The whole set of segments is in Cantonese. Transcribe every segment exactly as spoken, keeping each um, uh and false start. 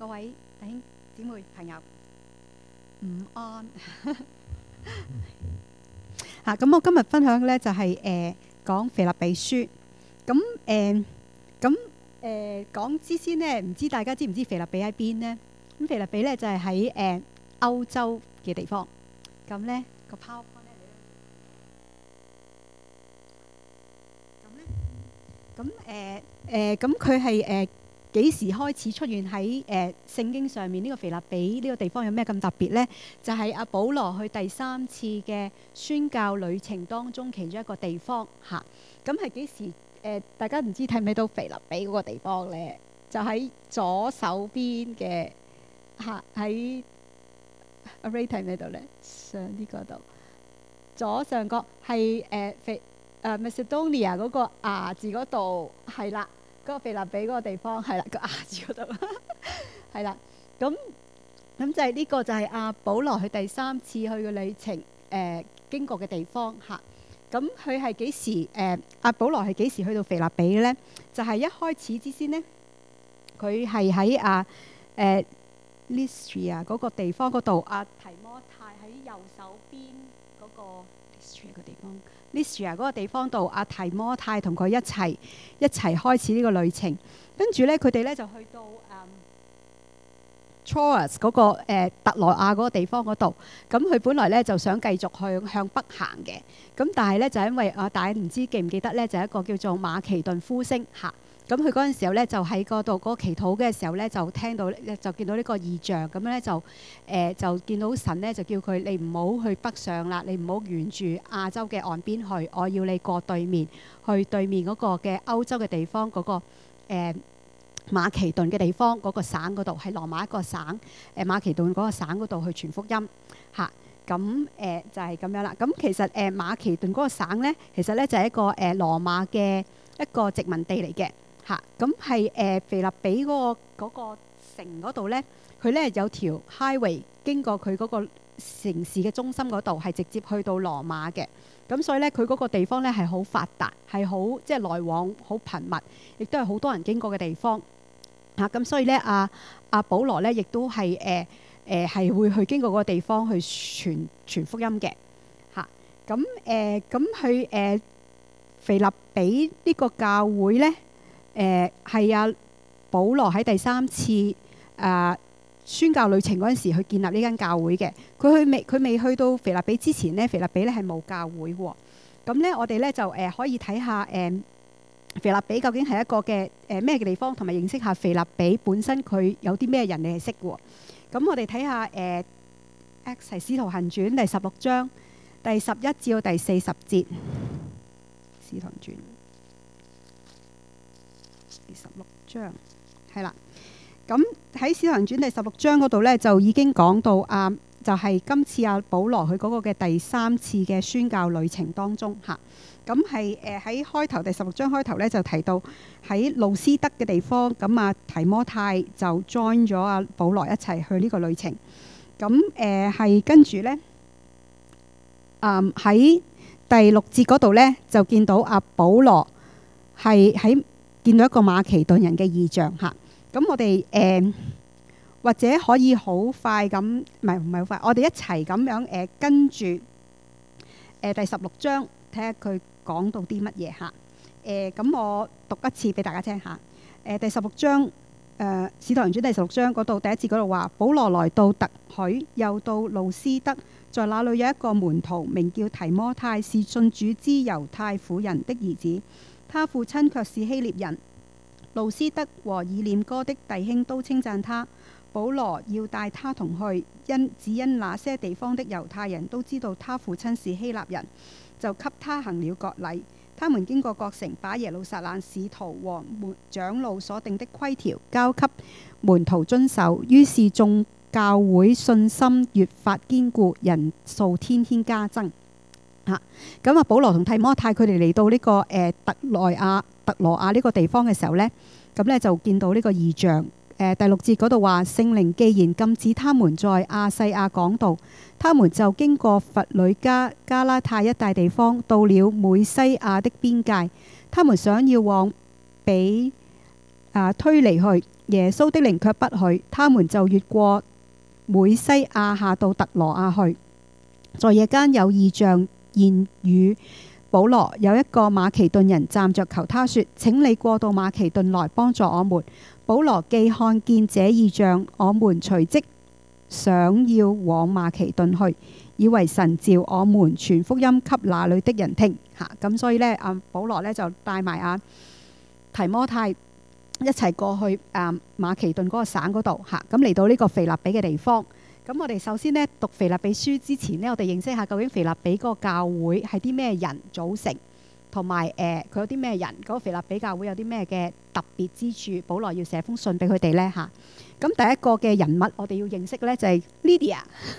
各位弟兄姊妹朋友，午安嚇！咁我今日分享咧就係誒講腓立比書。咁誒咁誒講之先咧，唔知大家知唔知腓立比喺邊呢？咁腓立比咧就係喺誒歐洲嘅地方。咁咧個 PowerPoint 咧，咁咧咁誒誒咁佢係誒幾時開始出現喺誒聖經上面？呢個腓立比呢個地方有咩咁特別呢？就係阿保羅去第三次嘅宣教旅程當中其中一個地方嚇。咁係幾時？誒大家唔知睇唔睇到腓立比嗰個地方呢？就喺左手邊嘅嚇，喺阿 Ray 睇唔睇到呢？上啲嗰度左上角係誒腓誒 Macedonia 嗰個牙字嗰度係啦。嗰個腓立比嗰個地方係啦，個牙字嗰度係啦。咁咁就係呢個就係阿保羅去第三次去嘅旅程誒、呃、經過嘅地方嚇。咁佢係幾時誒？阿、呃、保羅係幾時去到腓立比嘅咧？就係、是、一開始之先呢，佢係喺啊誒 Lystria 嗰個地方嗰度。阿、啊、提摩太喺右手邊嗰、那個 Lystria 個地方。Lystria 嗰個地方度，阿提摩太同佢一齊一齊開始呢個旅程。跟住咧，佢哋咧就去到誒 Troas 嗰個誒特羅亞嗰個地方嗰度。咁佢本來咧就想繼續向向北行嘅。咁但係咧就因為啊，大家唔知記唔記得咧，就一個叫做馬其頓呼聲嚇。咁佢嗰陣時候咧就喺嗰度嗰個祈禱嘅時候咧，就聽到就見到呢個異象。咁咧就誒、呃、就見到神咧就叫佢，你唔好去北上啦，你唔好沿住亞洲嘅岸邊去，我要你過對面去對面嗰個嘅歐洲嘅地方嗰、嗰個誒、呃、馬其頓嘅地方嗰、嗰個省嗰度，係羅馬一個省誒馬其頓嗰個省嗰度去傳福音嚇。咁誒、呃、就係、是、咁樣啦。咁其實誒、呃、馬其頓嗰個省咧，其實咧就係、是、一個誒、呃、羅馬嘅一個殖民地嚟嘅嚇。咁係誒腓立比嗰、那個嗰、那個城嗰度咧，佢咧有條 highway 經過佢嗰個城市嘅中心嗰度，係直接去到羅馬嘅。咁所以咧，佢嗰個地方咧係好發達，係好即係來往好頻密，亦都係好多人經過嘅地方嚇。咁、啊、所以咧，阿、啊、阿、啊、保羅咧亦都係誒。呃誒係、呃、會去經過嗰個地方去傳傳福音嘅嚇。咁誒咁去誒腓立比呢個教會咧，誒係阿保羅喺第三次啊、呃、宣教旅程嗰陣時去建立呢間教會嘅。佢去未佢未去到腓立比之前咧，腓立比咧係冇教會喎。咁咧我哋咧就誒、呃、可以睇下誒腓立比究竟係一個嘅誒咩嘅地方，同埋認識下腓立比本身佢有啲咩人你係識喎。咁我哋睇下誒《Acts 使徒行傳》第十六章第十一至到第四十節，《使徒行傳》第十六章係啦。咁喺《使徒行傳》第十六章嗰度咧，就已經講到啊，就係、是、今次阿、啊、保羅佢嗰個嘅第三次嘅宣教旅程當中嚇。咁係誒喺開頭第十六章開頭咧，就提到喺路斯德嘅地方，咁啊提摩太就 join 咗阿保羅一齊去呢個旅程。咁誒係跟住咧，啊、嗯、喺第六節嗰度咧，就見到阿保羅係喺見到一個馬其頓人嘅異象嚇。咁我哋誒、呃、或者可以好快咁，唔係唔係好快，我哋一齊咁樣誒、呃、跟住誒、呃、第十六章睇下佢講到啲乜嘢嚇？誒咁、呃、我讀一次俾大家聽下。誒、呃、第十六章誒《使徒行傳》第十六章嗰度第一節嗰度話：保羅來到特許，又到路斯德，在那裏有一個門徒名叫提摩太，是信主之猶太婦人的兒子，他父親卻是希臘人。路斯德和以念哥的弟兄都稱讚他。保羅要帶他同去，因只因那些地方的猶太人都知道他父親是希臘人，就給他行了割禮。他們經過各城，把耶路撒冷使徒和門長老所定的規條交給門徒遵守。於是眾教會信心越發堅固，人數天天加增。嚇咁啊！保羅同提摩太佢哋嚟到呢、這個誒、呃、特萊亞特羅亞呢個地方嘅時候呢，咁咧就見到呢個異象。誒、呃、第六節嗰度話：聖靈既然禁止他們在亞細亞講道，他們就經過弗呂家、加拉太一帶地方，到了美西亞的邊界。他們想要往比啊推離去，耶穌的靈卻不許，他們就越過每西亞下到特羅亞去。在夜間有異象現與保羅，有一個馬其頓人站着求他說：請你過到馬其頓來幫助我們。保羅既看見這異象，我們隨即想要往馬其頓去，以為神召我們傳福音給那裏的人聽。嚇、啊、咁所以呢，阿保羅呢就帶埋阿提摩太一齊過去啊馬其頓嗰個省嗰度嚇，咁嚟到呢個腓立比嘅地方。咁我哋首先呢，讀腓立比書之前呢，我哋認識下究竟腓立比嗰個教會係啲咩人組成，同埋誒佢有啲咩人，嗰、嗰個腓立比教會有啲咩嘅特別之處。保羅要寫封信俾佢哋呢。嚇、啊。咁第一個嘅人物我哋要認識呢，就係 Lydia，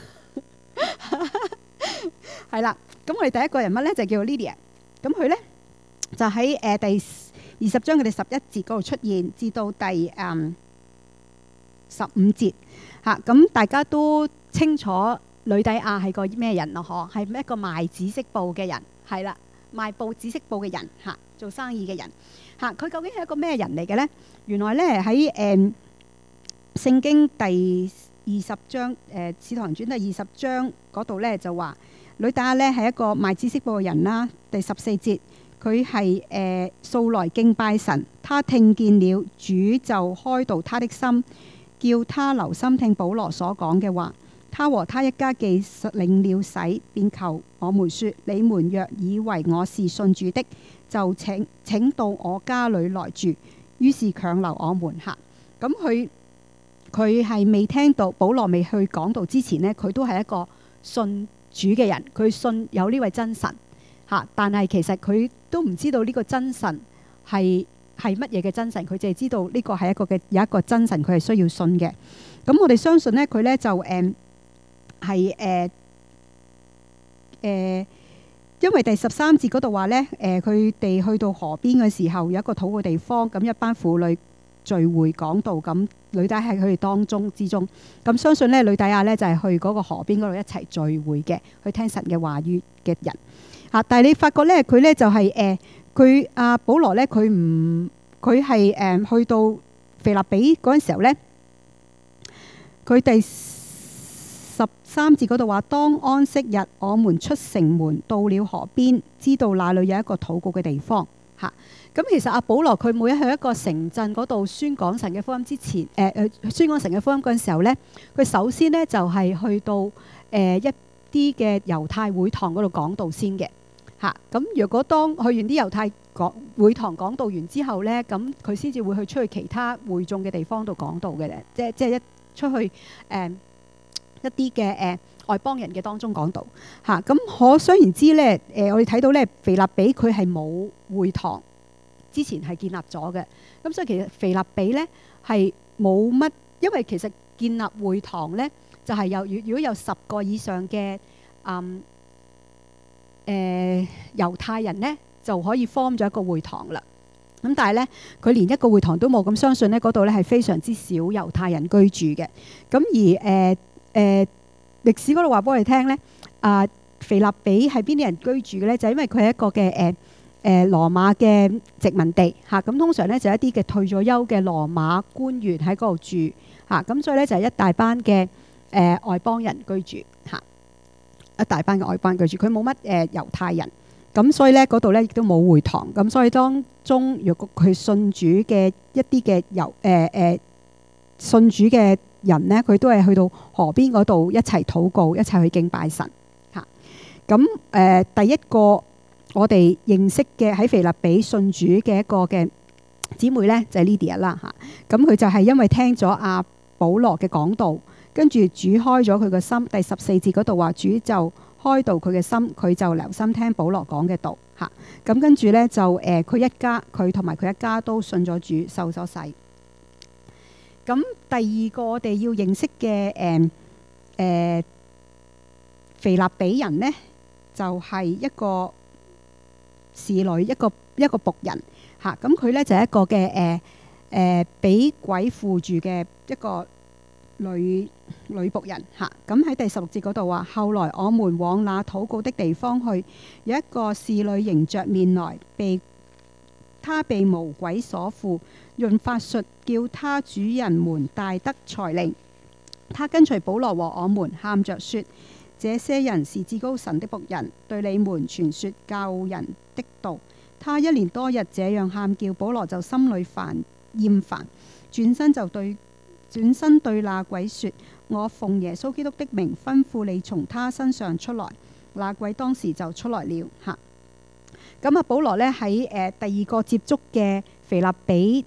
係啦。咁我哋第一個人物呢，就叫做 Lydia。咁佢呢，就喺誒、呃、第二十章佢哋十一節嗰度出現，至到第誒、嗯、十五節嚇。咁、啊、大家都清楚呂底亞係個咩人咯？嗬，係一個賣紫色布嘅人，係啦，賣布紫色布嘅人嚇、啊，做生意嘅人嚇。佢、啊、究竟係一個咩人嚟嘅呢？原來呢，喺誒、嗯、聖經第二十章誒《使徒行傳》第二十章嗰度呢，就話呂底亞呢係一個賣紫色布嘅人啦。第十四節。佢係誒素來敬拜神，他聽見了主就開導他的心，叫他留心聽保羅所講嘅話。他和他一家既領了洗，便求我們說：你們若以為我是信主的，就請請到我家裏來住。於是強留我們嚇。咁佢佢係未聽到保羅未去講道之前呢，佢都係一個信主嘅人，佢信有呢位真神。但係其實佢都唔知道呢個真神係係乜嘢嘅真神，佢淨係知道呢個係一個嘅有一個真神，佢係需要信嘅。咁我哋相信呢，佢呢就誒係誒誒，因為第十三節嗰度話呢，誒佢哋去到河邊嘅時候有一個禱告地方，咁一班婦女聚會講道，咁呂底亞喺佢哋當中之中，咁相信呢，呂底亞呢就係去嗰個河邊嗰度一齊聚會嘅，去聽神嘅話語嘅人。啊！但係你發覺咧，佢咧就係誒，佢阿保羅咧，佢唔佢係誒去到腓立比嗰陣時候咧，佢第十三節嗰度話：當安息日，我們出城門，到了河邊，知道那裏有一個禱告嘅地方。嚇、啊！咁其實阿保羅佢每一去一個城鎮嗰度宣講神嘅福音之前，誒、呃、誒宣講神嘅福音嗰陣時候咧，佢首先咧就係、是、去到誒、呃、一啲嘅猶太會堂嗰度講道先嘅。嚇！咁若果當去完啲猶太講會堂講道完之後呢，咁佢先至會去出去其他會眾嘅地方度講道嘅咧，即係即係一出去誒、呃、一啲嘅誒外邦人嘅當中講道嚇。咁、啊、可想而知呢，誒、呃、我哋睇到呢，腓立比佢係冇會堂，之前係建立咗嘅。咁所以其實腓立比呢係冇乜，因為其實建立會堂呢，就係、是、有如果有十個以上嘅嗯。誒、呃、猶太人呢就可以 form 咗一個會堂啦。咁但係呢，佢連一個會堂都冇，咁相信呢嗰度呢係非常之少猶太人居住嘅。咁而誒誒、呃呃、歷史嗰度話俾我哋聽呢，啊腓立比係邊啲人居住嘅呢？就係、因為佢係一個嘅誒誒羅馬嘅殖民地嚇。咁、啊、通常呢，就一啲嘅退咗休嘅羅馬官員喺嗰度住嚇。咁、啊、所以呢，就係、一大班嘅誒、呃、外邦人居住嚇。啊一大班嘅外邦居住，佢冇乜誒猶太人，咁所以咧嗰度咧亦都冇會堂，咁所以當中若果佢信主嘅一啲嘅猶誒誒信主嘅人咧，佢都係去到河邊嗰度一齊禱告，一齊去敬拜神嚇。咁、啊、誒、呃、第一個我哋認識嘅喺腓立比信主嘅一個嘅姊妹咧，就係、是、Lydia 啦嚇。咁、啊、佢就係因為聽咗阿保羅嘅講道。跟住主開咗佢個心，第十四節嗰度話主就開導佢嘅心，佢就留心聽保羅講嘅道嚇。咁、啊、跟住呢，就誒，佢、呃、一家佢同埋佢一家都信咗主，受咗洗。咁第二個我哋要認識嘅誒誒腓立比人呢，就係、是、一個侍女，一個一個僕人嚇。咁、啊、佢呢，就係、是、一個嘅誒誒俾鬼附住嘅一個女女僕人嚇。咁喺第十六節嗰度話，後來我們往那禱告的地方去，有一個侍女迎着面來，被他被魔鬼所附， 用法術叫他主人們大得財利。他跟隨保羅和我們，喊着說：這些人是至高神的僕人，對你們傳說教人的道。他一連多日這樣喊叫，保羅就心裏煩厭煩，轉身就對轉身對那鬼說：我奉耶穌基督的名吩咐你從他身上出來。那鬼當時就出來了。吓，咁啊，保羅呢喺誒第二個接觸嘅腓立比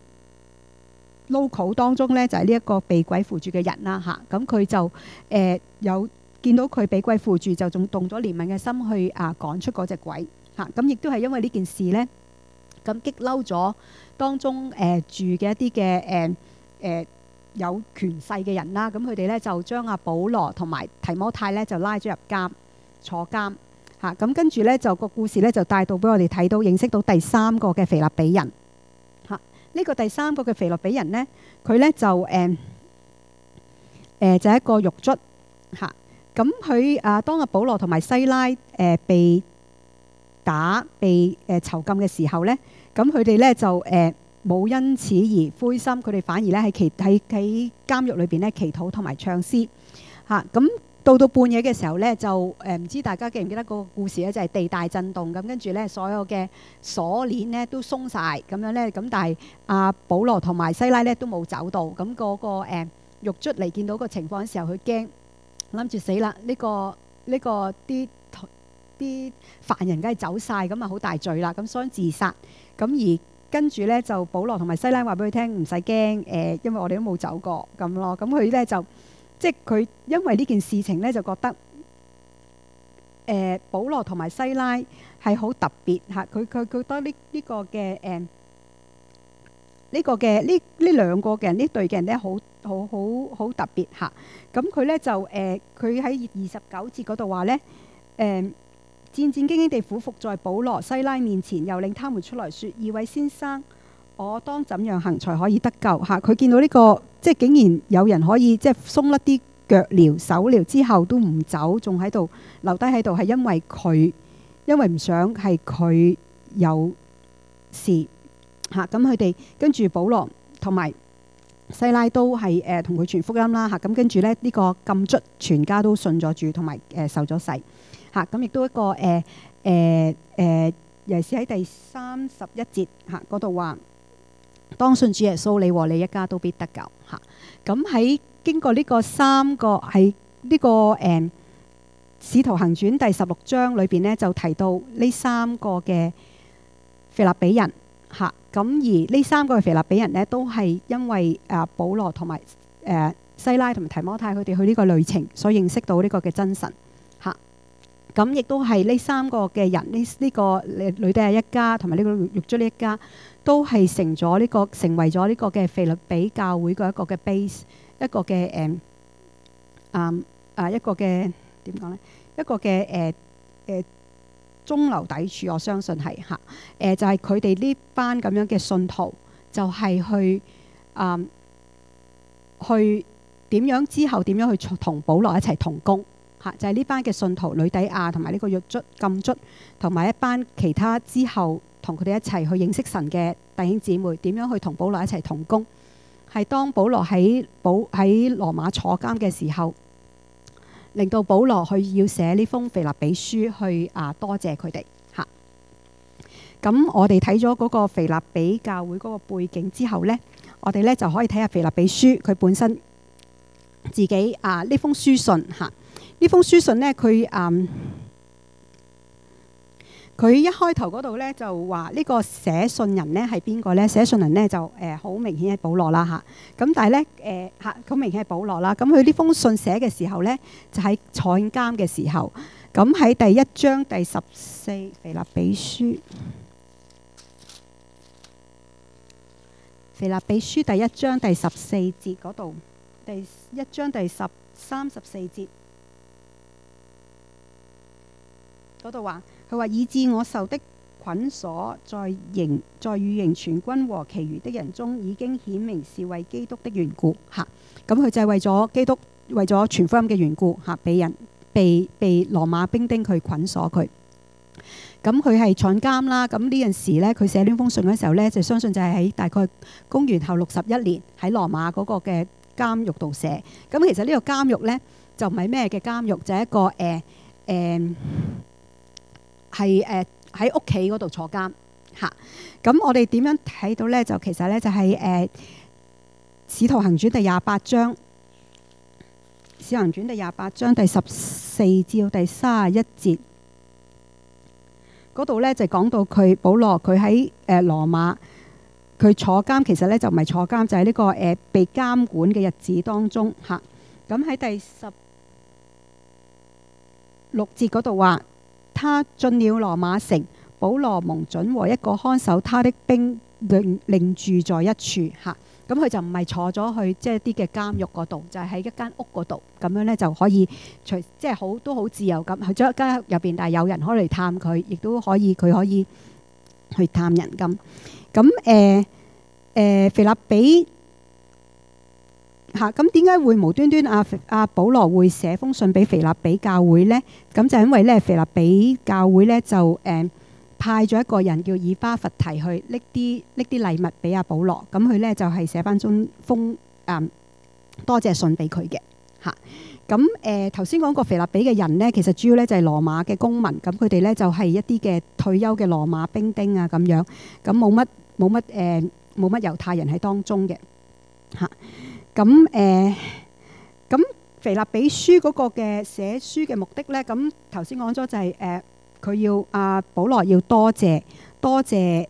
local 當中呢，就係呢一個被鬼附住嘅人啦。吓，咁佢就誒、呃、有見到佢俾鬼附住，就仲動咗憐憫嘅心去啊趕出嗰隻鬼。嚇，咁亦都係因為呢件事呢，咁激嬲咗當中誒、呃、住嘅一啲嘅誒誒有權勢嘅人啦。咁佢哋呢，就將阿保羅同埋提摩太呢，就拉咗入監坐監。嚇，咁跟住呢，就個故事呢，就帶到俾我哋睇到認識到第三個嘅腓立比人。嚇，呢個第三個嘅腓立比人呢，佢呢就誒誒、呃呃、就係、一個獄卒。嚇，咁佢啊當阿保羅同埋西拉誒、呃、被打被誒囚禁嘅時候呢，咁佢哋呢就誒冇因此而灰心，佢哋反而呢喺祈喺喺監獄裏邊呢祈禱同埋唱詩。嚇，咁到到半夜嘅時候呢，就誒唔知大家記唔記得個故事呢？就係地大震動，咁跟住呢所有嘅鎖鏈呢都鬆晒咁樣呢。咁但係阿保羅同埋西拉呢都冇走到，咁嗰個誒獄卒嚟見到個情況嘅時候，佢驚諗住死啦！呢個呢個啲啲犯人梗係走晒，咁啊好大罪啦，咁所以自殺。咁而跟住呢，就保羅同埋西拉話俾佢聽唔使驚，誒，因為我哋都冇走過咁咯。咁佢呢，就即係佢因為呢件事情呢，就覺得誒、呃、保羅同埋西拉係好特別嚇。佢佢覺得呢呢個嘅誒呢個嘅呢呢兩個嘅人呢對嘅人呢，好好好好特別嚇。咁佢呢，就誒佢喺二十九節嗰度話呢。誒、呃。戰戰兢兢地俯伏在保羅西拉面前，又令他們出來說：二位先生，我當怎樣行才可以得救？嚇！佢見到呢、這個，即係竟然有人可以即係鬆甩啲腳鐐手鐐之後都唔走，仲喺度留低喺度，係因為佢因為唔想係佢有事嚇。咁佢哋跟住保羅同埋西拉都係誒同佢傳福音啦嚇。咁跟住咧呢、這個禁卒全家都信咗主，同埋誒受咗洗。嚇，咁亦都一個誒誒誒，尤其是喺第三十一節嚇嗰度話，當信主耶穌，你和你一家都必得救嚇。咁喺經過呢個三個喺呢、這個誒《使徒行傳》第十六章裏邊呢，就提到呢三個嘅腓立比人嚇。咁而呢三個嘅腓立比人呢，都係因為啊保羅同埋誒西拉同埋提摩太佢哋去呢個旅程，所以認識到呢個嘅真神嚇。咁亦都係呢三個嘅人，呢、呢、呢個呂底亞一家同埋呢個獄卒呢一家，都係成咗呢、呢個成為咗呢個嘅腓立比教會嘅一個嘅 base，一個嘅誒啊啊一個嘅點講咧？一個嘅誒誒中流砥柱，我相信係嚇誒，就係佢哋呢班咁樣嘅信徒，就係、係、去啊、呃、去點樣之後點樣去同保羅一齊同工。就係呢班嘅信徒呂底亞同埋呢個獄卒禁卒，同埋一班其他之後同佢哋一齊去認識神嘅弟兄姊妹，點樣去同保羅一齊同工？係當保羅喺保喺羅馬坐監嘅時候，令到保羅去要寫呢封腓立比書去啊多謝佢哋嚇。咁我哋睇咗嗰個腓立比教會嗰個背景之後呢，我哋呢就可以睇下腓立比書佢本身自己啊呢封書信嚇。呢封書信呢，佢誒佢一開頭嗰度呢，就話呢個寫信人呢係邊個呢？寫信人呢就誒好、呃、明顯係保羅啦嚇。咁但係呢，誒嚇好明顯係保羅啦。咁佢呢封信寫嘅時候呢，就喺坐監嘅時候。咁喺第一章第十四腓立比書，腓立比書第一章第十四節嗰度，第一章第十三十四節。嗰度話，佢話以致我受的捆鎖，在營在御營全軍和其餘的人中，已經顯明是為基督的緣故嚇。咁佢就係為咗基督，為咗傳福音嘅緣故嚇，俾人被被羅馬兵丁去捆鎖佢咁佢係坐監啦。咁呢陣時咧，佢寫呢封信嘅時候咧，就相信就係喺大概公元後六十一年喺羅馬嗰個嘅監獄度寫。咁其實呢個監獄咧就唔係咩嘅監獄，就係一個誒誒係誒喺屋企嗰度坐監嚇。咁我哋點樣睇到咧？就其實咧就係誒《使徒行傳》第廿八章，《使徒行傳》第廿八章第十四至到第三十一節。嗰度咧就講到佢保羅佢喺誒羅馬佢坐監，其實咧就唔係坐監，就係、是、呢、這個誒、呃、被監管嘅日子當中嚇。咁、啊、喺第十六節嗰度話，他進了羅馬城，保羅蒙准和一個看守他的兵另另住在一處嚇。咁、啊、佢就唔係坐咗去即係啲嘅監獄嗰度，就係、是、喺一間屋嗰度咁樣咧就可以隨即係好都好自由咁去咗一間屋入邊，但係有人可以嚟探佢，亦都可以佢可以去探人咁。咁誒誒腓立比嚇，咁點解會無端端阿阿保羅會寫封信俾腓立比教會咧？咁就因為咧腓立比教會咧就誒。呃派咗一個人叫以巴弗提去拎啲拎啲禮物俾阿保羅，咁佢咧就係寫翻封封誒多謝信俾佢嘅嚇。咁誒頭先講過腓立比嘅人咧，其實主要咧就係羅馬嘅公民，咁佢哋咧就係一啲嘅退休嘅羅馬兵丁啊咁樣，咁冇乜冇乜誒冇乜猶太人喺當中嘅嚇。咁誒咁腓立比書嗰個嘅寫書嘅目的咧，咁頭先講咗就係誒。佢要阿保羅要多謝多謝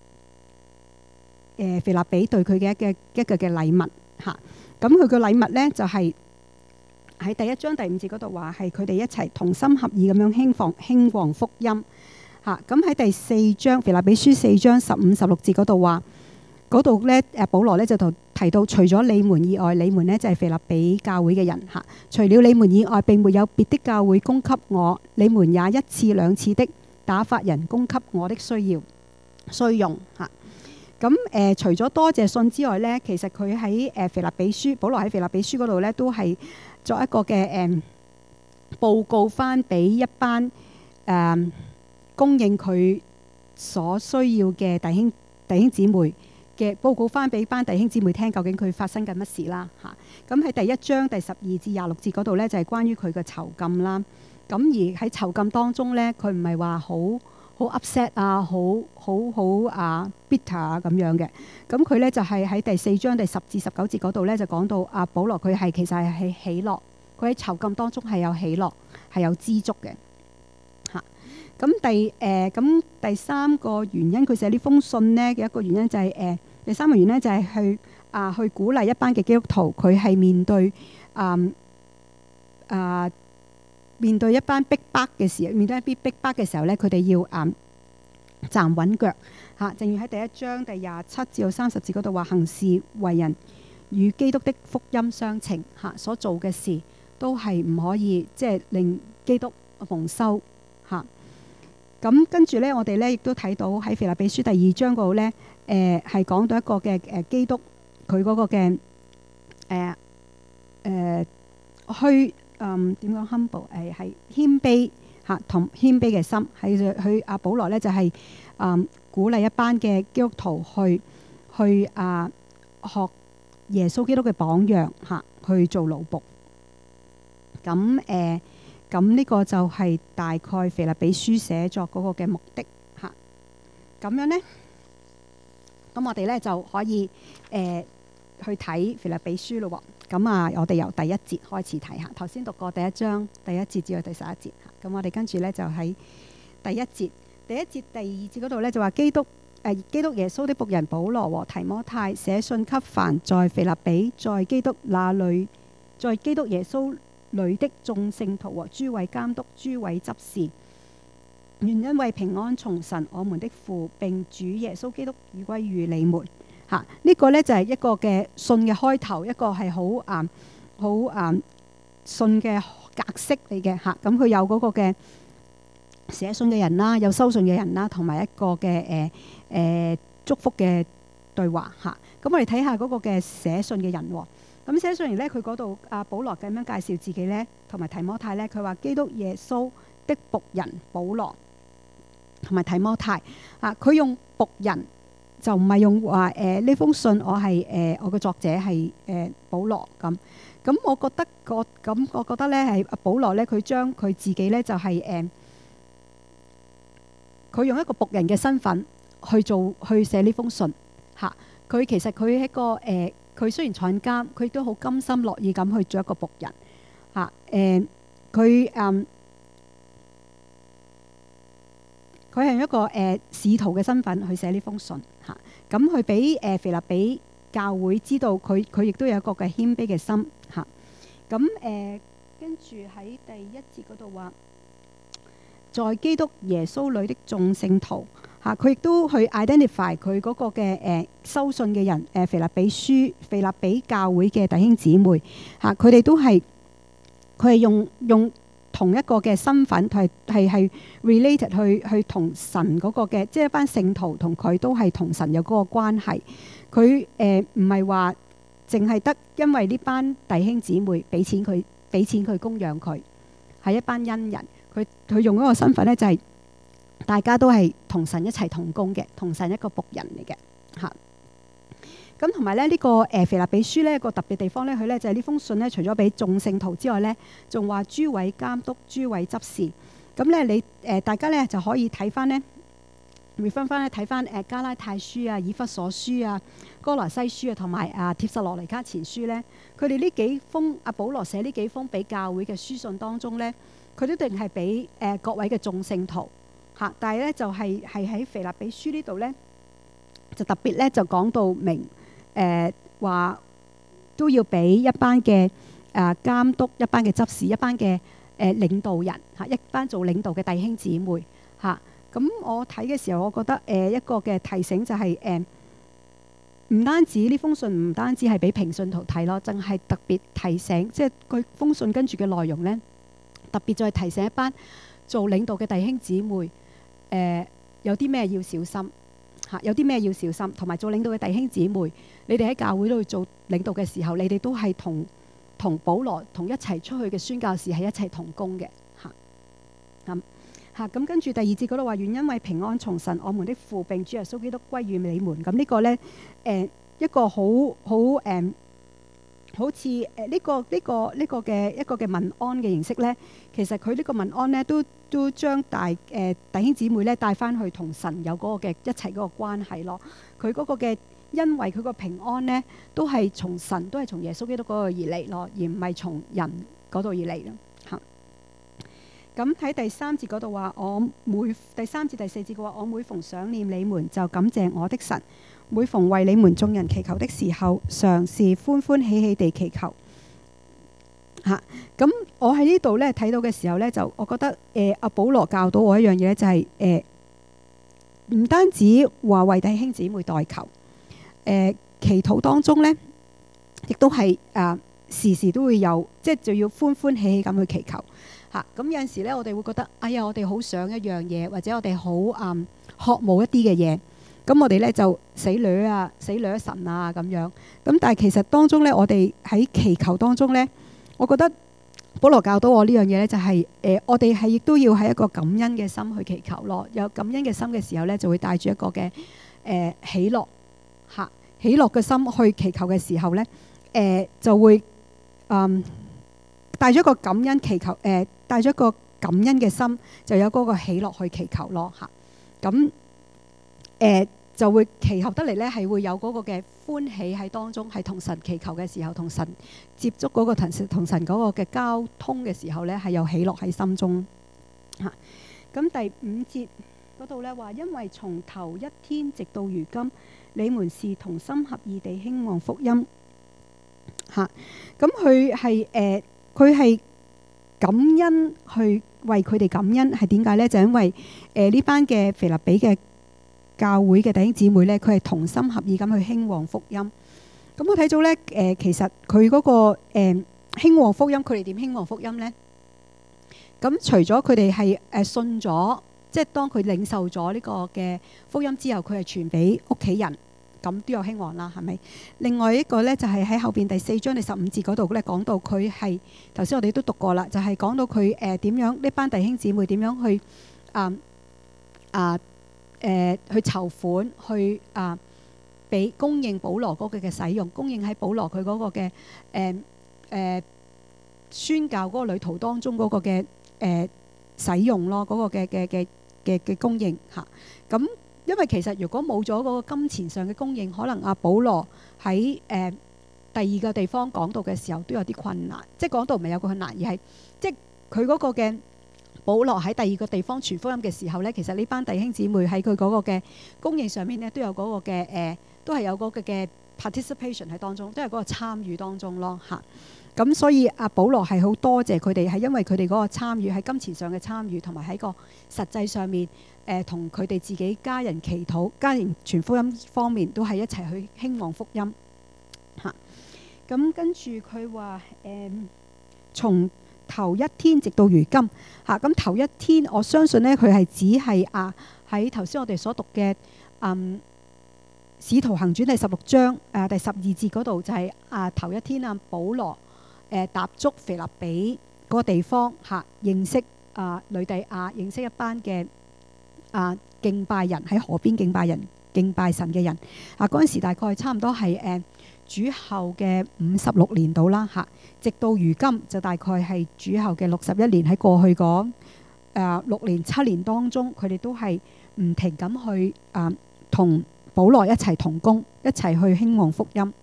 誒腓立比對佢嘅一嘅一個嘅禮物嚇。咁佢嘅禮物咧就係喺第一章第五節嗰度話係佢哋一齊同心合意咁樣興旺興旺福音嚇。咁喺第四章腓立比書四章十五十六節嗰度話嗰度咧誒保羅咧就同提到，除咗你們以外，你們呢就係腓立比教會嘅人嚇。除了你們以外，並沒有別的教會供給我，你們也一次兩次的打發人供給我的需要需用嚇。咁誒、呃，除咗多謝信之外呢，其實佢喺誒腓立比書，保羅喺腓立比書嗰度呢，都係作一個嘅誒、呃、報告翻俾一班誒、呃、供應佢所需要嘅弟兄弟兄姊妹。嘅報告翻俾班弟兄姊妹聽，究竟佢發生緊乜事啦嚇？咁喺第一章第十二至廿六節嗰度咧，就係關於佢嘅囚禁啦。咁而喺囚禁當中咧，佢唔係話好好 upset 啊，好好好啊 bitter 啊咁樣嘅。咁佢咧就係喺第四章第十至十九節嗰度咧，就講到阿保羅佢係其實係係喜樂，佢喺囚禁當中係有喜樂，係有知足嘅嚇。咁第誒咁第三個原因，佢寫呢封信咧嘅一個原因就係誒。第三個原因就係去啊去鼓勵一班嘅基督徒，佢係面對啊啊面對一班逼迫嘅時候，面對一啲逼迫嘅時候咧，佢哋要啊站穩腳嚇。正如喺第一章第廿七至到三十節嗰度話，行事為人與基督的福音相稱嚇，所做嘅事都係唔可以即係令基督蒙羞嚇。咁跟住咧，我哋咧亦都睇到喺腓立比書第二章嗰度咧。誒係講到一個嘅誒基督佢嗰個嘅誒誒虛嗯點講 humble 誒係謙卑嚇同謙卑嘅心係佢阿保羅咧就係、是、嗯鼓勵一班嘅基督徒去去啊學耶穌基督嘅榜樣嚇去做奴僕。咁誒咁呢個就係大概腓立比書寫作嗰個嘅目的嚇。咁樣咧。咁我哋咧就可以誒、呃、去睇腓立比書咯喎。咁啊，我哋由第一節開始睇下。頭先讀過第一章第一節至到第十一節。咁我哋跟住咧就喺第一節、第一節、第二節嗰度咧就話基督誒、呃、基督耶穌的僕人保羅和提摩太寫信給凡在腓立比在基督那裏在基督耶穌裏的眾聖徒和諸位監督、諸位執事。願因為平安從神我們的父並主耶穌基督而歸於你們嚇。呢、這個呢就係一個嘅信嘅開頭，一個係好啊好啊信嘅格式嚟嘅嚇。咁佢有嗰個嘅寫信嘅人啦，有收信嘅人啦，同埋一個嘅誒誒祝福嘅對話嚇。咁我哋睇下嗰個嘅寫信嘅人喎。咁寫信人呢，佢嗰度阿保羅咁樣介紹自己呢，同埋提摩太呢，佢話基督耶穌的僕人保羅。 同埋提摩太啊。佢用僕人就唔係用話誒呢封信我係誒、呃、我嘅作者係誒、呃、保羅咁。咁我覺得個咁我覺得咧係阿保羅咧，佢將佢自己咧就係誒佢用一個僕人嘅身份去做去寫呢封信嚇。佢、啊、其實佢係一個誒，佢、呃、雖然坐監，佢都好甘心樂意咁去做一個僕人嚇。誒佢誒佢係用一個誒、呃、使徒嘅身份去寫呢封信嚇。咁佢俾誒腓立比教會知道佢佢亦都有一個嘅謙卑嘅心嚇。咁誒跟住喺第一節嗰度話，在基督耶穌裏的眾聖徒嚇，佢亦都去 identify 佢嗰個嘅誒收信嘅人誒腓立比書腓立比教會嘅弟兄姊妹嚇，佢哋都係佢係用用同一個嘅身份，係係係 related 去去同神嗰個嘅，即係一班聖徒同佢都係同神有嗰個關係。佢誒唔係話淨係得因為呢班弟兄姊妹俾錢佢俾錢佢供養佢，係一班恩人。佢佢用嗰個身份咧，就係大家都係同神一齊同工嘅，同神一個僕人嚟嘅嚇。咁同埋咧呢個誒腓立比書咧個特別地方咧，佢咧就係呢封信咧，除咗俾眾聖徒之外咧，仲話諸位監督、諸位執事。咁咧你誒大家咧就可以睇翻咧，會分翻咧睇翻誒加拉太書啊、以弗所書啊、哥羅西書啊，同埋啊帖撒羅尼迦前書咧，佢哋呢幾封阿保羅寫呢幾封俾教會嘅書信當中咧，佢都一定係俾誒各位嘅眾聖徒嚇。但係咧就係係喺腓立比書呢度咧，就特別咧就講到明誒話、呃、都要俾一班嘅誒監督、一班嘅執事、一班嘅誒、呃、領導人嚇，一班做領導嘅弟兄姊妹嚇。咁、啊、我睇嘅時候，我覺得誒、呃、一個嘅提醒就係誒唔單止呢封信唔單止係俾平信徒睇咯，淨係特別提醒，即係佢封信跟住嘅內容咧，特別再提醒一班做領導嘅弟兄姊妹誒、呃、有啲咩要小心。有啲咩要小心，同埋做領導嘅弟兄姊妹，你哋喺教會度做領導嘅時候，你哋都係同同保羅同一齊出去嘅宣教士係一齊同工嘅嚇。咁嚇咁跟住第二節嗰度話，願因為平安從神我們的父並主耶穌基督歸於你們。咁呢個咧誒、呃、一個好好誒好似誒呢個呢、這個呢、這個嘅一個嘅問安嘅形式咧，其實佢呢個問安咧都都將大誒、呃、弟兄姊妹咧帶翻去同神有嗰個嘅一齊嗰個關係咯。佢嗰個嘅因為佢個平安咧都係從神，都係從耶穌基督嗰度而嚟咯，而唔係從人嗰度而嚟咯嚇。咁喺第三節嗰度話，我每第三節第四節嘅話，我每逢想念你們就感謝我的神。每逢為你們眾人祈求的時候，常是歡歡喜喜地祈求嚇。咁、啊、我喺呢度咧睇到嘅時候咧，就我覺得誒阿、呃、保羅教到我一樣嘢咧，就係誒唔單止話為弟兄姊妹代求，誒、呃、祈禱當中咧，亦都係啊時時都會有，即係就要歡歡喜喜咁去祈求嚇。咁、啊、有陣時咧，我哋會覺得哎呀，我哋好想一樣嘢，或者我哋好啊渴慕一啲嘅嘢。咁我哋咧就死掠啊，死掠神啊咁樣。咁但係其實當中咧，我哋喺祈求當中咧，我覺得保羅教到我呢樣嘢咧，就係、是、誒、呃、我哋係亦都要喺一個感恩嘅心去祈求咯。有感恩嘅心嘅時候咧，就會帶住一個嘅誒、呃、喜樂嚇，喜樂嘅心去祈求嘅時候咧，誒、呃、就會嗯帶咗一個感恩祈求，誒帶咗一個感恩嘅心，就有嗰個喜樂去祈求咯嚇。咁、啊。誒、呃、就會祈求得嚟咧，係會有嗰個嘅歡喜喺當中，係同神祈求嘅時候，同神接觸嗰個同神同神嗰個嘅交通嘅時候咧，係有喜樂喺心中嚇。咁、啊、第五節嗰度咧話，因為從頭一天直到如今，你們是同心合意地興旺福音嚇。咁佢係誒佢係感恩去為佢哋感恩，係點解咧？就因為誒呢、呃、班嘅腓立比嘅教會嘅弟兄姊妹咧，佢係同心合意咁去興旺福音。咁我睇到咧，誒、呃、其實佢嗰、那個誒、呃、興旺福音，佢哋點興旺福音咧？咁除咗佢哋係誒信咗，即係當佢領受咗呢個嘅福音之後，佢係傳俾屋企人，咁都有興旺啦，係咪？另外一個咧就係、是、喺後邊第四章第十五節嗰度咧講到佢係頭先我哋都讀過啦，就係、是、講到佢誒點樣呢班弟兄姊妹點樣去啊。呃啊誒、呃、去籌款去啊俾供應保羅嗰個嘅使用，供應喺保羅佢嗰個嘅誒誒宣教嗰個旅途當中嗰個嘅誒、呃、使用咯，嗰、嗰個嘅嘅嘅嘅嘅供應嚇。咁、啊、因為其實如果冇咗嗰個金錢上嘅供應，可能阿保羅喺誒、呃、第二個地方講道嘅時候都有啲困難。即係講道唔係有個困難，而係即係佢嗰個嘅保羅喺第二個地方傳福音嘅時候呢，其實呢班弟兄姊妹喺佢嗰個嘅供應上面呢，都有嗰個嘅誒、呃，都係有嗰個嘅 participation 喺當中，都係嗰個參與當中咯嚇。咁所以阿保羅係好多謝佢哋，係因為佢哋嗰個參與喺金錢上嘅參與，同埋喺個實際上面誒同佢哋自己家人祈禱、家人傳福音方面都係一齊去興旺福音嚇。咁跟住佢話誒，從頭一天直到如今嚇，咁、啊、頭一天我相信呢，佢係指係啊喺頭先我哋所讀嘅嗯《使徒行傳》第十六章誒、啊、第十二節嗰度就係、是、啊頭一天啊保羅。誒踏足腓立比嗰個地方嚇、啊，認識啊呂底亞，認識一班嘅啊敬拜人喺河邊敬拜人敬拜神嘅人啊。嗰陣時大概差唔多係誒、啊、主後嘅五十六年度啦嚇，直到如今就大概係主後嘅六十一年。喺過去嗰誒、啊、六年七年當中，佢哋都係唔停咁去啊同保羅一齊同工，一齊去興旺福音。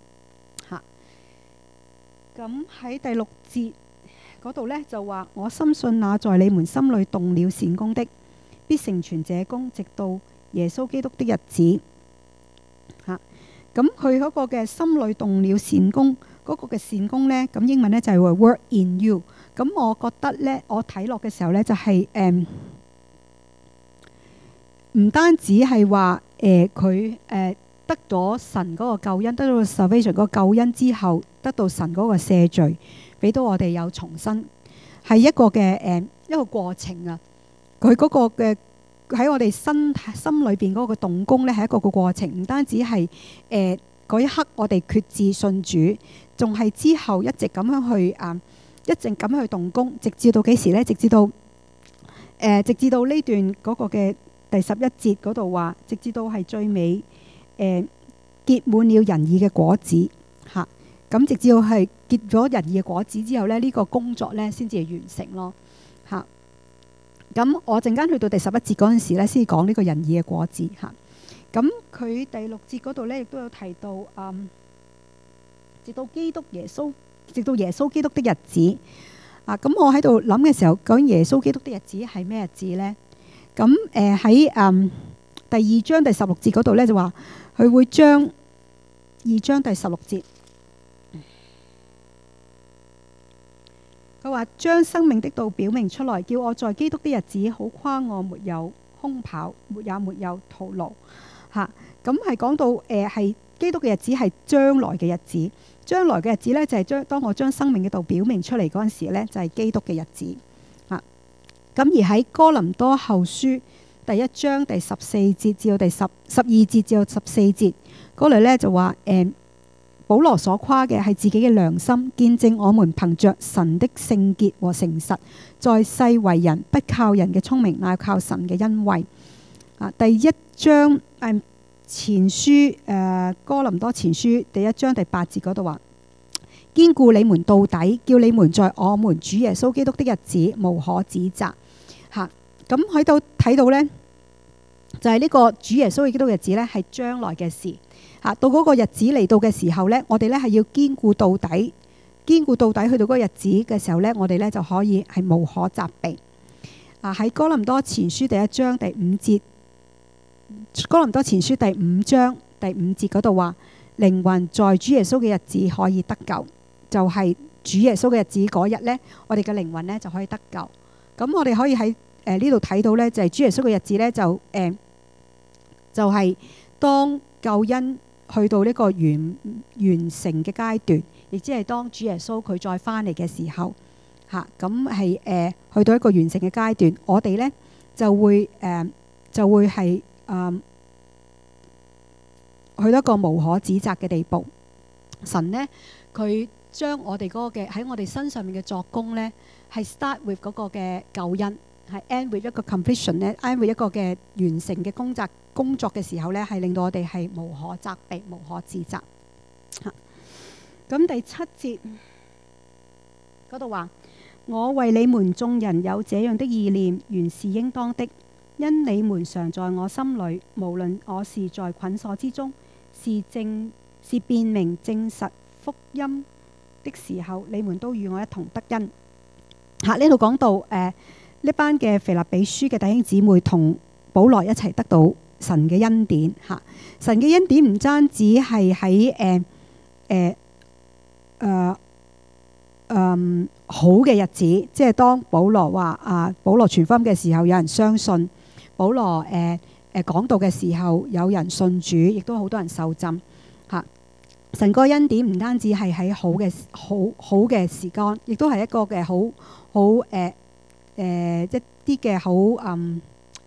咁喺第六節嗰度呢，就話：我深信那在你們心裏動了善工的，必成全這工，直到耶穌基督的日子。嚇！咁佢嗰個嘅心裏動了善工，嗰、那個嘅善工呢，咁英文呢就係話 work in you。咁我覺得呢，我睇落嘅時候呢，就係誒唔單止係話誒佢誒得咗神嗰個救恩，得到 salvation 嗰個救恩之後，得到神嗰個赦罪，俾到我哋有重生，係一個嘅誒、呃、一個過程啊！佢嗰個嘅喺我哋心心裏邊嗰個動工咧，係一個個過程，唔單止係誒嗰一刻我哋決志信主，仲係之後一直咁樣去啊、呃，一直咁樣去動工，直至到幾時咧？直至到誒、呃，直至到呢段嗰個嘅第十一節嗰度話，直至到係最尾。誒、呃、結滿了仁義嘅果子嚇，咁、啊、直至到係結咗仁義嘅果子之後咧，呢、這個工作咧先至係完成咯嚇。咁、啊、我陣間去到第十一節嗰陣時咧，先講呢個仁義嘅果子嚇。咁、啊、佢第六節嗰度咧，亦都有提到嗯，直到基督耶穌，直到耶穌基督的日子啊。咁我喺度諗嘅時候，究竟耶穌基督的日子係咩日子咧？咁誒喺嗯第二章第十六節嗰度咧就話。佢會將二章第十六節，佢話將生命的道表明出來，叫我在基督的日子好誇我沒有空跑，沒也沒有徒勞嚇。咁係講到誒係、呃、基督嘅日子係將來嘅日子，將來嘅日子呢，就係、是、將當我將生命嘅道表明出嚟嗰陣時咧，就係、是、基督嘅日子嚇。咁、啊、而喺哥林多後書。第一章第十四節至到第十十二節至到十四節嗰類咧就話誒、呃，保羅所誇嘅係自己嘅良心，見證我們憑着神的聖潔和誠實，在世為人，不靠人嘅聰明，乃靠神嘅恩惠。啊，第一章誒、呃、前書誒、呃、哥林多前書第一章第八節嗰度話，堅固你們到底，叫你們在我們主耶穌基督的日子無可指責。嚇，咁喺度睇到呢。就係呢個主耶穌基督嘅日子呢，係將來嘅事嚇。到嗰個日子嚟到嘅時候呢，我哋呢係要堅固到底，堅固到底。去到嗰個日子嘅時候呢，我哋呢就可以係無可責備。啊，喺哥林多前書第一章第五節，哥林多前書第五章第五節嗰度話，靈魂在主耶穌嘅日子可以得救，就係、是、主耶穌嘅日子嗰日呢，我哋嘅靈魂呢就可以得救。咁我哋可以喺誒呢度睇到呢，就係、是、主耶穌嘅日子呢，就誒。呃就係當救恩去到呢個完完成嘅階段，亦即係當主耶穌佢再翻嚟嘅時候，嚇咁係誒去到一個完成嘅階段，我哋呢就會誒、呃、就會係誒、呃、去到一個無可指責嘅地步。神呢，佢將我哋嗰個嘅喺我哋身上面嘅作工呢，係 start with 嗰個嘅救恩。 係 end with 一個 completion 咧，end with 一個嘅完成嘅工作工作嘅時候咧，係令到我哋係無可責備、無可指責。嚇，咁第七節嗰度話：我為你們眾人有這樣的意念，原是應當的，因你們常在我心裏，無論我是在捆鎖之中，是證是辨明證實福音的時候，你們都與我一同得恩。嚇，呢度講到誒呢、呃、班嘅腓立比書嘅弟兄姊妹同保羅一齊得到神嘅恩典。嚇，神嘅恩典唔單止係喺誒誒誒誒好嘅日子，即係當保羅話啊，保羅傳福音嘅時候有人相信；保羅誒誒講道嘅時候有人信主，亦都好多人受浸。嚇，神個恩典唔單止係喺好嘅好好嘅時間，亦都係一個嘅好好誒誒一啲嘅好嗯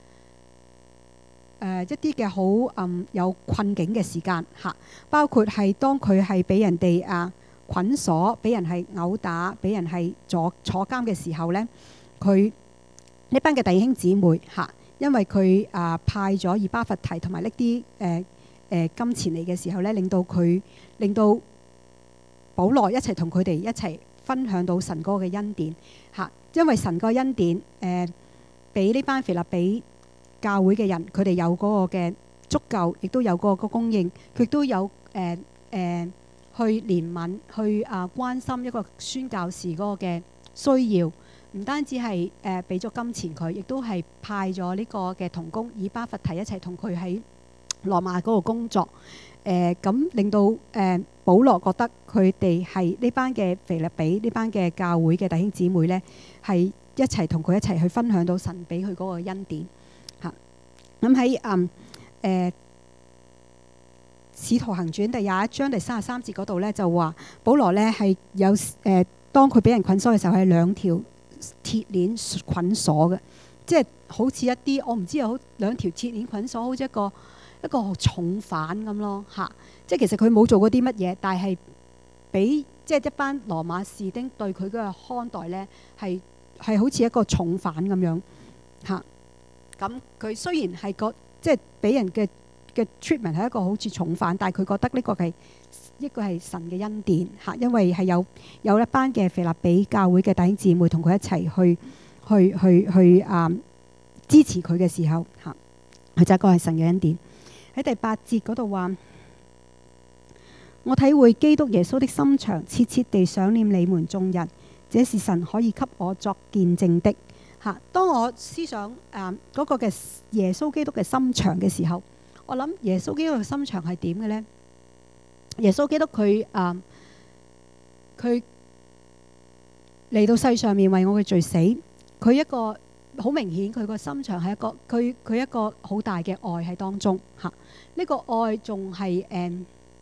誒一啲嘅好嗯有困境嘅時間。嚇，包括係當佢係俾人哋啊捆鎖，俾人係毆打，俾人係坐坐監嘅時候呢，佢呢班嘅弟兄姊妹嚇，因為佢啊派咗以巴弗提同埋搦啲誒誒金錢嚟嘅時候呢，令到佢令到保羅一齊同佢哋一齊分享到神嗰個嘅恩典嚇，因為神個恩典誒俾呢班腓立比教會嘅人，佢哋有嗰個嘅足夠，亦都有嗰個供應，佢亦都有誒誒。呃呃去憐憫，去啊關心一個宣教士嗰個嘅需要，唔單止係誒俾咗金錢佢，亦都係派咗呢個嘅同工以巴弗提一齊同佢喺羅馬嗰度工作。誒、呃、咁令到誒、呃、保羅覺得佢哋係呢班嘅腓立比呢班嘅教會嘅弟兄姊妹呢，係一齊同佢一齊去分享到神俾佢嗰個恩典嚇。咁喺嗯誒。使徒行傳第廿一章第三十三節嗰度咧，就話保羅咧係有誒、呃，當佢俾人捆鎖嘅時候係兩條鐵鏈捆鎖嘅，即係好似一啲我唔知有兩條鐵鏈捆鎖，好似一個一個重犯咁咯嚇。即係其實佢冇做過啲乜嘢，但係俾即係一班羅馬士兵對佢嗰個看待咧係係好似一個重犯咁樣嚇。咁佢雖然係個即係俾人嘅嘅 treatment 係一個好似重犯，但係佢覺得呢個係一個係神嘅恩典嚇，因為係有有一班嘅腓立比教會嘅弟兄姊妹同佢一齊去去去去啊支持佢嘅時候嚇，佢就係一個係神嘅恩典。喺第八節嗰度話：我體會基督耶穌的心腸，切切地想念你們眾人，這是神可以給我作見證的嚇。當我思想誒嗰、呃那個嘅耶穌基督嘅心腸嘅時候，我諗耶穌基督嘅心腸係點嘅呢？耶穌基督佢誒佢嚟到世上面為我嘅罪死，佢一個好明顯佢個心腸係一個佢佢一個好大嘅愛喺當中嚇。呢、這個愛仲係誒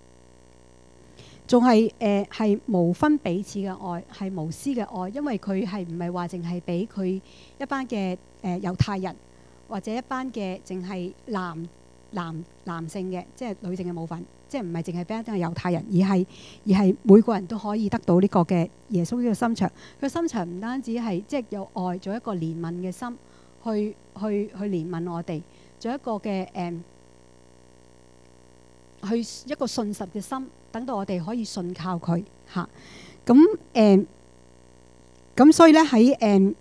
仲係誒係無分彼此嘅愛，係無私嘅愛，因為佢係唔係話淨係俾佢一班嘅誒猶太人，或者一班嘅淨係男。男男性嘅，即係女性嘅部分，即係唔係淨係俾一啲係猶太人，而係而係每個人都可以得到呢個嘅耶穌呢個心腸。佢心腸唔單止係即係有愛，做一個憐憫嘅心，去去去憐憫我哋，做一個嘅誒、嗯，去一個信實嘅心，等到我哋可以信靠佢嚇。咁誒咁所以咧喺誒。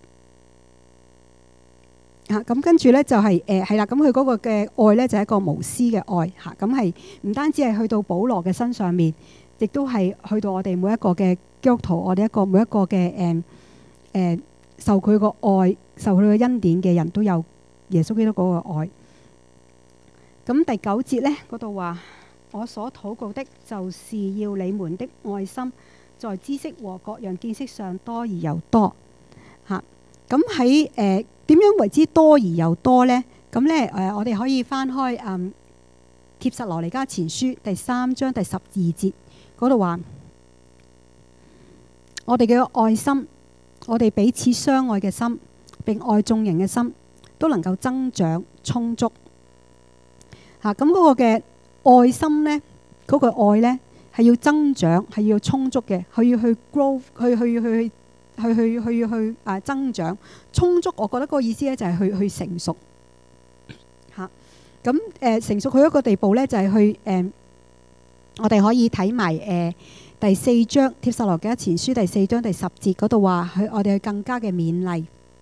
嚇咁跟住咧就係誒係啦，咁佢嗰個嘅愛咧就係一個無私嘅愛嚇，咁係唔單止係去到保羅嘅身上面，亦都係去到我哋每一個嘅基督徒，我哋一個每一個嘅誒誒受佢個愛、受佢嘅恩典嘅人都有耶穌基督嗰個愛。咁第九節咧嗰度話：我所禱告的，就是要你們的愛心在知識和各樣見識上多而又多嚇。咁喺誒點樣為之多而又多呢？咁咧誒，我哋可以翻開嗯帖撒羅尼迦前書第三章第十二節嗰度話：我哋嘅愛心，我哋彼此相愛嘅心，並愛眾人嘅心，都能夠增長充足嚇。咁嗰個嘅愛心呢，嗰、嗰個愛呢係要增長，係要充足嘅，佢要去 grow，去去去去去去去啊增長充足。我覺得嗰個意思咧就係去去成熟嚇。咁、啊、誒、呃、成熟去一個地步咧，就係、是、去誒、呃，我哋可以睇埋誒第四章帖撒羅尼迦前書第四章第十節嗰度話，去我哋去更加嘅勉勵。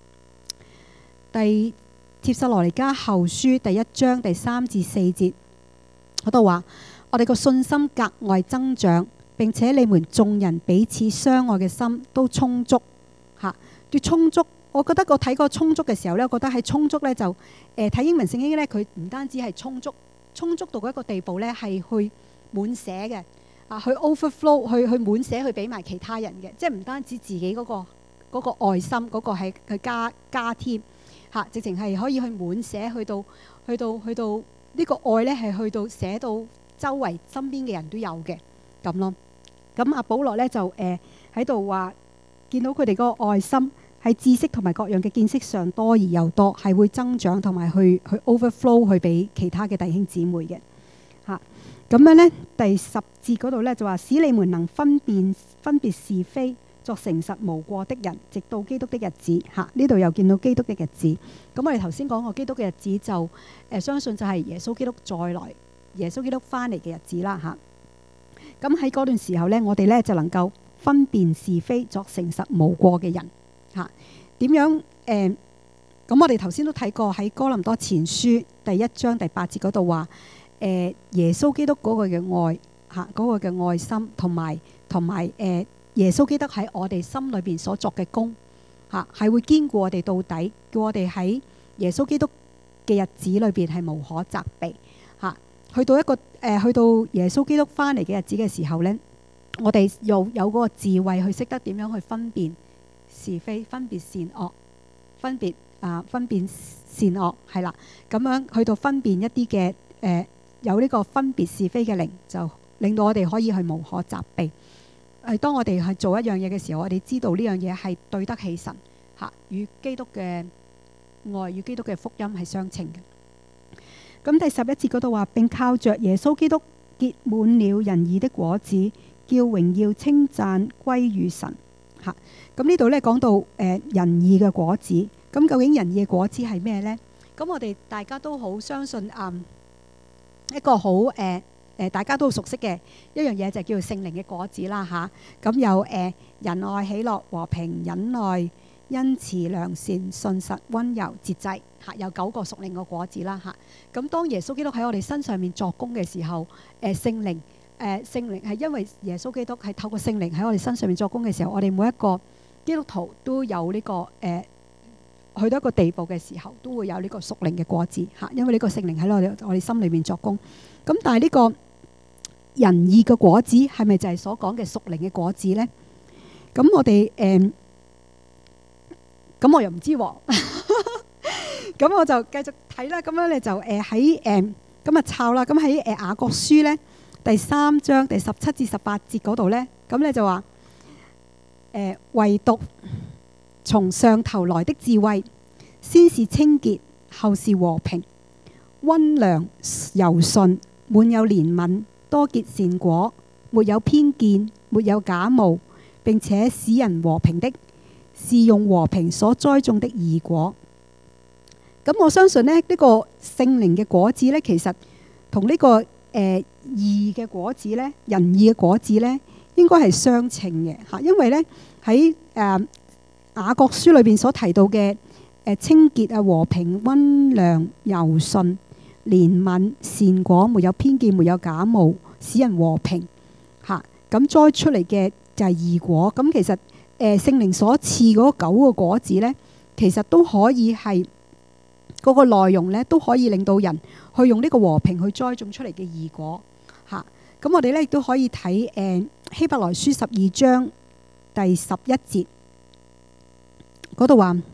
第帖撒羅尼迦後書第一章第三至四節嗰度話，我哋個信心格外增長，並且你們眾人彼此相愛嘅心都充足嚇。要充足，我覺得我睇過充足嘅時候咧，我覺得喺充足咧就誒睇、呃、英文聖經咧，佢唔單止係充足，充足到一個地步咧係去滿瀉嘅啊，去 overflow， 去去滿瀉去俾埋其他人嘅，即係唔單止自己嗰、嗰個嗰個愛心嗰、嗰個係去加加添嚇、啊，直情係可以去滿瀉，去到去到去到呢、呢個愛咧係去到寫到周圍身邊嘅人都有嘅咁咯。咁阿保羅咧就誒喺度話，見到佢哋嗰個愛心喺知識同埋各樣嘅見識上多而又多，係會增長同埋去去 overflow 去俾其他嘅弟兄姊妹嘅嚇。咁樣咧第十節嗰度咧就話，使你們能分辨分別是非，作誠實無過的人，直到基督的日子嚇。呢度又見到基督的日子。咁我哋頭先講過基督嘅日子就誒、呃、相信就係耶穌基督再來，耶穌基督翻嚟嘅日子啦嚇。咁喺嗰段時候咧，我哋咧就能夠分辨是非，作誠實無過嘅人嚇。點樣誒？咁、呃、我哋頭先都睇過喺哥林多前書第一章第八節嗰度話，誒、呃、耶穌基督嗰個嘅愛嚇，嗰、嗰個嘅愛心同埋同埋誒耶穌基督喺我哋心裏邊所作嘅功嚇，係會堅固我哋到底，叫我哋喺耶穌基督嘅日子裏邊係無可責備嚇。去到一個誒、呃，去到耶穌基督翻嚟嘅日子嘅時候咧，我哋又有嗰個智慧去識得點樣去分辨是非，分別善惡，分別啊、呃，分辨善惡係啦。咁樣去到分辨一啲嘅誒，有呢個分別是非嘅靈，就令到我哋可以去無可責備。係當我哋去做一樣嘢嘅時候，我哋知道呢樣嘢係對得起神嚇，與基督嘅愛與基督嘅福音係相稱嘅。咁第十一節嗰度話，並靠着耶穌基督結滿了仁義的果子，叫榮耀稱讚歸於神嚇。咁呢度咧講到誒、呃、仁義嘅果子，咁究竟仁義嘅果子係咩呢？咁我哋大家都好相信嗯一個好誒誒大家都熟悉嘅一樣嘢就叫做聖靈嘅果子啦嚇。咁、啊、有誒、呃、仁愛、喜樂、和平、忍耐、恩慈、良善、信實、溫柔、節制嚇，有九個屬靈嘅果子啦嚇。咁當耶穌基督喺我哋身上面作工嘅時候，誒聖靈誒聖靈係因為耶穌基督係透過聖靈喺我哋身上面作工嘅時候，我哋每一個基督徒都有呢、這個誒、呃、去到一個地步嘅時候，都會有呢個屬靈嘅果子嚇，因為呢個聖靈喺我哋我哋心裏面作工。咁但係呢個仁義嘅果子係咪就係所講嘅屬靈嘅果子呢？咁我哋誒咁我又唔知喎。咁我就繼續睇啦。咁樣你就誒喺誒咁啊抄啦。咁喺誒雅各書咧第三章第十七至十八節嗰度咧，咁你就話誒、呃、唯獨從上頭來的智慧，先是清潔，後是和平，溫良柔順，滿有憐憫，多結善果，沒有偏見，沒有假冒，並且使人和平的，是用和平所栽種的義果。咁我相信咧，呢、這個聖靈嘅果子咧，其實同呢、這個誒、呃、義嘅果子咧，仁義嘅果子咧，應該係相稱嘅嚇。因為咧喺誒雅各書裏邊所提到嘅誒、呃、清潔啊、和平、溫良、柔順、憐憫、善果，沒有偏見，沒有假冒，使人和平嚇。咁、啊、栽出嚟嘅就係義果。咁其實誒聖靈所賜嗰九個果子咧，其實都可以係。嗰個內容咧都可以令到人去用呢個和平去栽種出嚟嘅義果嚇。咁、啊、我哋咧亦都可以睇誒、呃、希伯來書十二章第十一節嗰度話，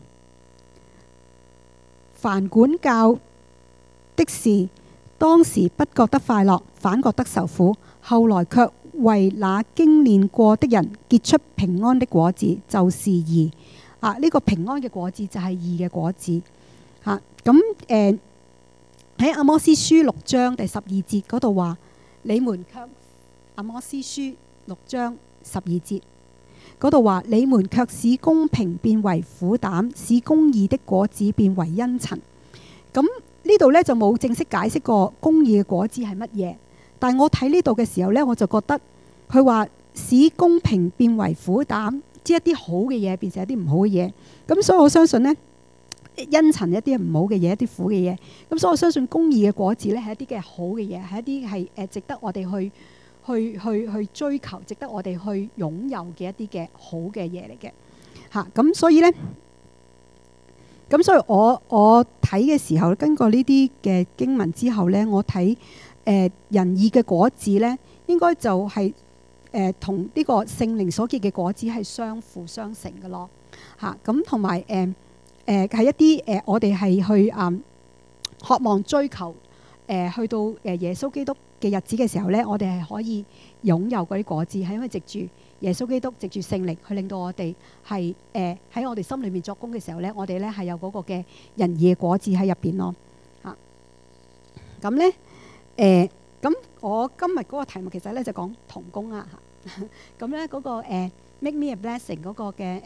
凡管教的事，當時不覺得快樂，反覺得受苦，後來卻為那經練過的人結出平安的果子，就是義啊。呢、這個平安嘅果子就係義嘅果子。嚇，咁誒喺阿摩司書六章第十二節嗰度話，你們卻阿摩司書六章十二節， 嗰度話：你們卻使公平變為苦膽，使公義的果子變為茵蔯。咁呢度呢，就冇正式解釋過公義嘅果子係乜嘢，但係我睇呢度嘅時候呢，我就覺得佢話使公平變為苦膽，即係一啲好嘅嘢變成一啲唔好嘅嘢。咁所以我相信呢，茵蔯一啲唔好嘅嘢，一啲苦嘅嘢。咁所以我相信公義嘅果子呢，係一啲嘅好嘅嘢，係一啲係誒值得我哋去去去去追求，值得我哋去擁有嘅一啲嘅好嘅嘢嚟嘅嚇。咁所以呢。咁所以我我睇嘅時候，經過呢啲嘅經文之後呢，我睇誒、呃、仁義嘅果子呢，應該就係誒同呢個聖靈所結嘅果子係相輔相成嘅咯嚇。咁同埋誒誒係一啲誒、呃、我哋係去啊、呃、渴望追求誒、呃、去到誒耶穌基督嘅日子嘅時候呢，我哋係可以擁有嗰啲果子，係因為藉住耶穌基督藉住聖靈去令到我哋係誒喺我哋心裏面作工嘅時候咧，我哋咧係有嗰個嘅仁義嘅果子喺入邊咯嚇。咁咧誒咁我今日嗰個題目其實咧就講同工啊嚇。咁咧嗰個、呃、make me a blessing 嗰個嘅誒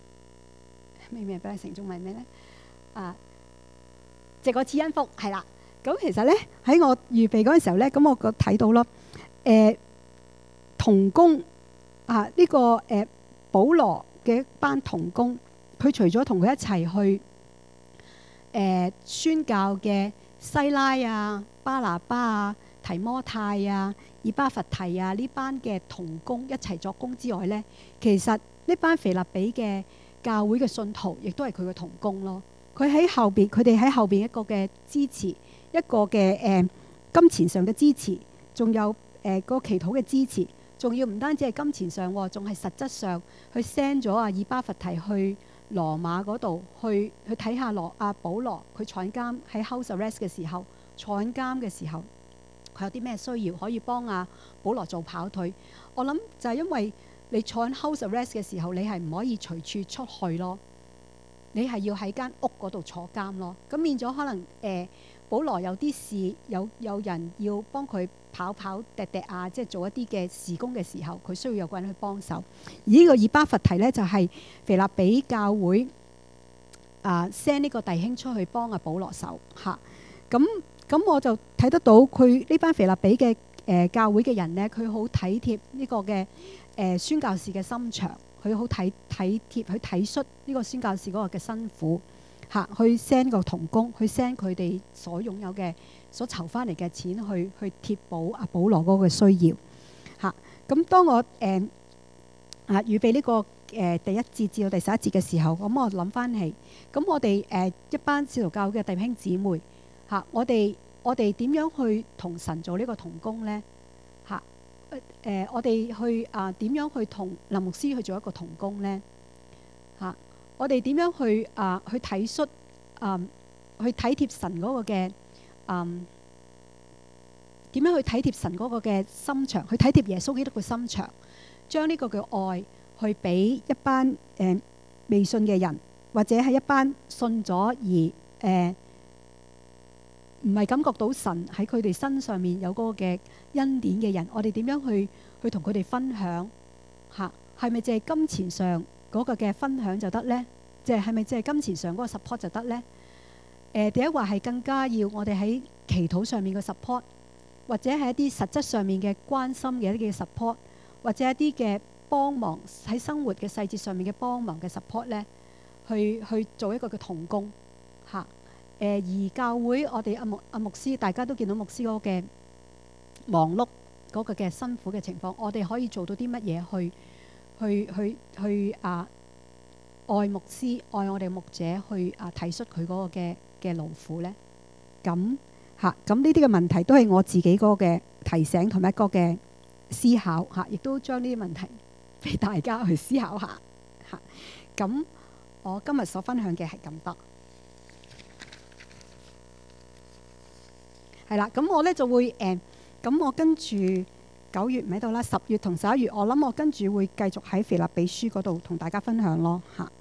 make me a blessing 中文係咩咧啊？藉我賜恩福係啦。咁其實咧喺我預備嗰陣時候咧，咁我個睇到咯誒同工。啊！呢、這個誒、呃、保羅嘅一班同工，佢除咗同佢一齊去誒、呃、宣教嘅西拉啊、巴拿巴啊、提摩太啊、以巴弗提啊呢班嘅同工一齊作工之外呢，其實呢班腓立比嘅教會嘅信徒，亦都係佢嘅同工咯。佢喺後邊，佢哋喺後邊一個嘅支持，一個嘅誒、呃、金錢上嘅支持，仲有誒、呃那個祈禱嘅支持。仲要唔單止係金錢上，仲係實質上去 send 咗阿以巴弗提去羅馬嗰度去去睇下羅阿保羅佢坐監喺 house arrest 嘅時候，坐緊監嘅時候佢有啲咩需要可以幫阿保羅做跑腿。我諗就係因為你坐緊 house arrest 嘅時候，你係唔可以隨處出去咯，你係要喺間屋嗰度坐監咯。咁變咗可能誒、呃、保羅有啲事有有人要幫佢跑跑趯趯啊，即係做一啲嘅事工嘅時候，佢需要有個人去幫手。而呢個以巴弗提呢，就係、是、腓立比教會啊 send 呢個弟兄出去幫阿保羅手嚇。咁、啊、咁我就睇得到佢呢班腓立比嘅誒、呃、教會嘅人呢，佢好體貼呢個嘅誒、呃、宣教士嘅心腸，佢好體體貼去體恤呢個宣教士嗰個嘅辛苦嚇、啊，去 send 個同工，去 send 佢哋所擁有嘅。所籌翻嚟嘅錢去去貼補阿保羅嗰個需要嚇。咁、啊、當我誒、呃、啊預備呢、這個誒、呃、第一節至到第十一節嘅時候，咁我諗翻起咁我哋誒、呃、一班使徒教會嘅弟兄姊妹嚇、啊，我哋我哋點樣去同神做呢個同工咧嚇？誒、啊呃、我哋去啊點樣去同林牧師去做一個同工咧嚇、啊？我哋點樣去啊去體恤啊去體貼神嗰個嘅？嗯，點樣去體貼神嗰個嘅心腸，去體貼耶穌基督嘅心腸，將呢個嘅愛去俾一班誒、呃、未信嘅人，或者係一班信咗而誒唔係感覺到神喺佢哋身上面有嗰個嘅恩典嘅人，我哋點樣去去同佢哋分享嚇？係咪淨係金錢上嗰個嘅分享就得呢？即係係咪淨係金錢上嗰個 support 就得呢？誒第一話係更加要我哋喺祈禱上面嘅 support，或者係一啲實質上面嘅關心嘅一啲嘅 support，或者一啲嘅幫忙喺生活嘅細節上面嘅幫忙嘅 support 咧，去去做一個嘅同工嚇。誒、呃、而教會我哋阿牧阿牧師，大家都見到牧師嗰個嘅忙碌嗰個嘅辛苦嘅情況，我哋可以做到啲乜嘢去去去去啊愛牧師愛我哋牧者去啊體恤佢嗰個嘅嘅勞苦咧，咁嚇咁呢啲嘅問題都係我自己嗰個嘅提醒同埋一個嘅思考嚇，亦都將呢啲問題俾大家去思考下嚇。咁我今日所分享嘅係咁多，係啦。咁我咧就會誒，咁、呃、我跟住九月唔喺度啦，十月同十一月，我諗我跟住會繼續喺腓立比書嗰度同大家分享咯嚇。